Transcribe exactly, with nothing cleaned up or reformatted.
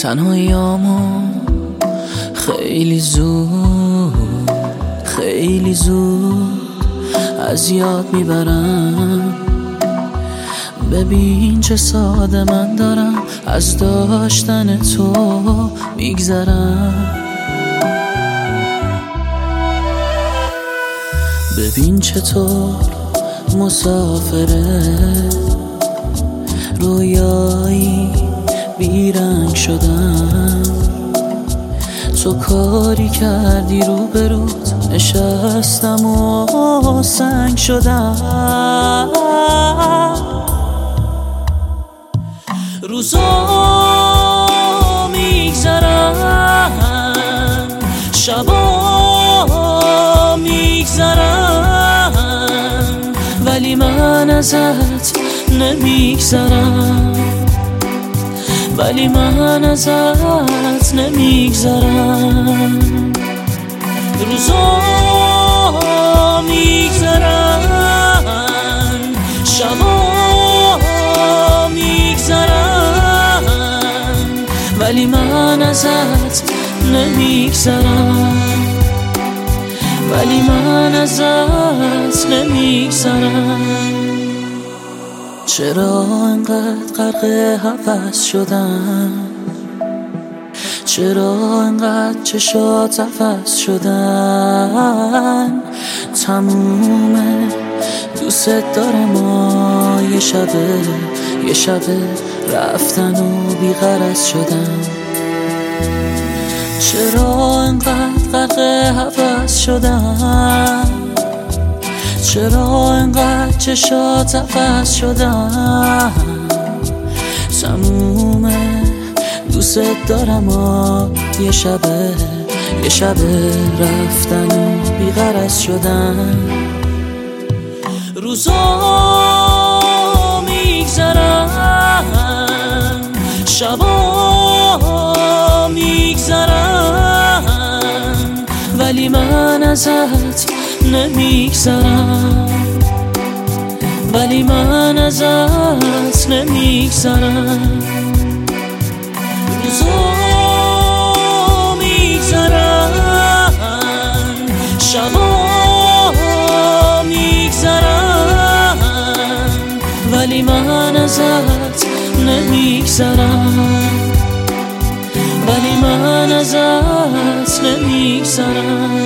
تنهاییامو خیلی زود خیلی زود از یاد میبرم. ببین چه ساده من دارم از داشتن تو میگذرم. ببین چطور مسافره رویایی بیرنگ شدم. تو کاری کردی رو به روت نشستم و سنگ شدم. روزا میگذرن شبا میگذرن ولی من ازت نمیگذرم. ولی من ازت نمیگذرم. روزا میگذرن شبا میگذرن ولی من ازت نمیگذرم. ولی من ازت نمیگذرم. چرا انقدر غرق هوس شدم؟ چرا انقدر چشات عفس شدن؟ تمومه دوست دارم و یه شبه یه شبه رفتن و بیغرض شدم. چرا انقدر غرق هوس شدم؟ چرا انقدر چشات عفس شدن؟ تمومه دوست دارم و یه شبه یه شبه رفتن و بیغرض شدن. روزا میگذرن شبا میگذرن ولی من ازت نمیگذرم. ولی من ازت نمیگذرم. روزا میگذرن شبا میگذرن ولی من ازت نمیگذرم. ولی من ازت نمیگذرم.